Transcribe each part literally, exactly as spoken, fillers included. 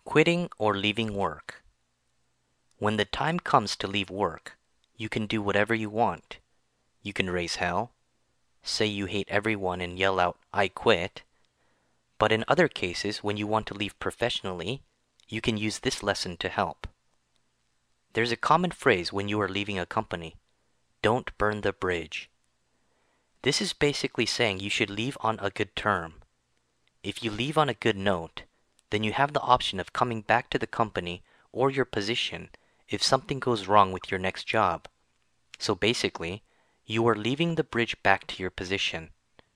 Quitting or leaving work. When the time comes to leave work, you can do whatever you want. You can raise hell, say you hate everyone and yell out, "I quit." But in other cases, when you want to leave professionally, you can use this lesson to help. There's a common phrase when you are leaving a company: don't burn the bridge. This is basically saying you should leave on a good term. If you leave on a good note, then you have the option of coming back to the company or your position if something goes wrong with your next job. So basically, you are leaving the bridge back to your position.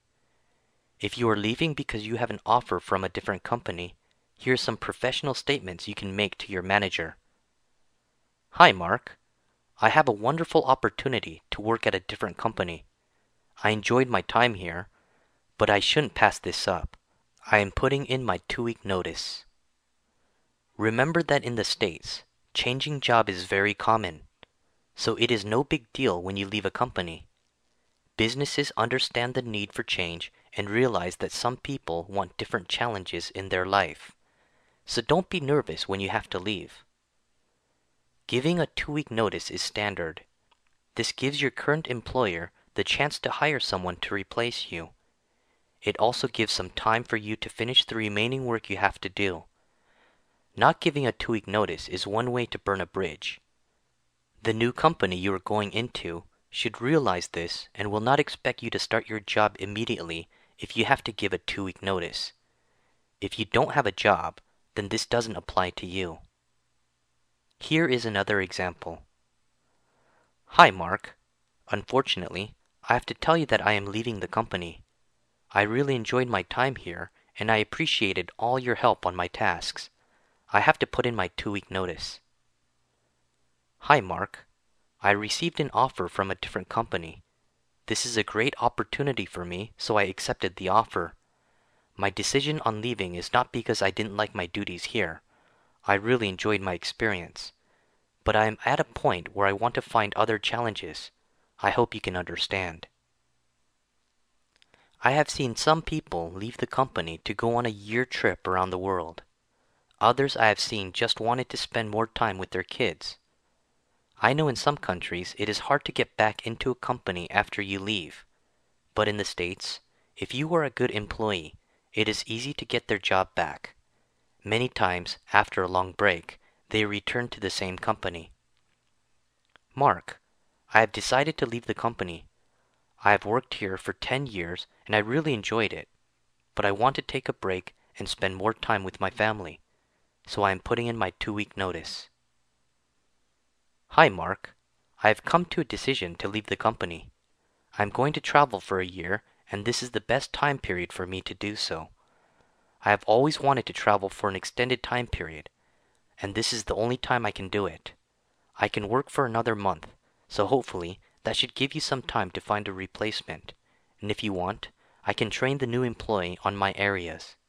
If you are leaving because you have an offer from a different company, here are some professional statements you can make to your manager. "Hi, Mark. I have a wonderful opportunity to work at a different company. I enjoyed my time here, but I shouldn't pass this up. I am putting in my two-week notice." Remember that in the States, changing job is very common, so it is no big deal when you leave a company. Businesses understand the need for change and realize that some people want different challenges in their life. So don't be nervous when you have to leave. Giving a two-week notice is standard. This gives your current employer the chance to hire someone to replace you. It also gives some time for you to finish the remaining work you have to do. Not giving a two-week notice is one way to burn a bridge. The new company you are going into should realize this and will not expect you to start your job immediately if you have to give a two-week notice. If you don't have a job, then this doesn't apply to you. Here is another example. "Hi, Mark. Unfortunately, I have to tell you that I am leaving the company. I really enjoyed my time here, and I appreciated all your help on my tasks. I have to put in my two-week notice." "Hi, Mark. I received an offer from a different company. This is a great opportunity for me, so I accepted the offer. My decision on leaving is not because I didn't like my duties here. I really enjoyed my experience. But I am at a point where I want to find other challenges. I hope you can understand." I have seen some people leave the company to go on a year trip around the world. Others I have seen just wanted to spend more time with their kids. I know in some countries it is hard to get back into a company after you leave. But in the States, if you are a good employee, it is easy to get their job back. Many times, after a long break, they return to the same company. "Mark, I have decided to leave the company. I have worked here for ten years and I really enjoyed it, but I want to take a break and spend more time with my family, so I am putting in my two-week notice." "Hi, Mark. I have come to a decision to leave the company. I am going to travel for a year and this is the best time period for me to do so. I have always wanted to travel for an extended time period, and this is the only time I can do it. I can work for another month, so hopefully that should give you some time to find a replacement, and if you want, I can train the new employee on my areas.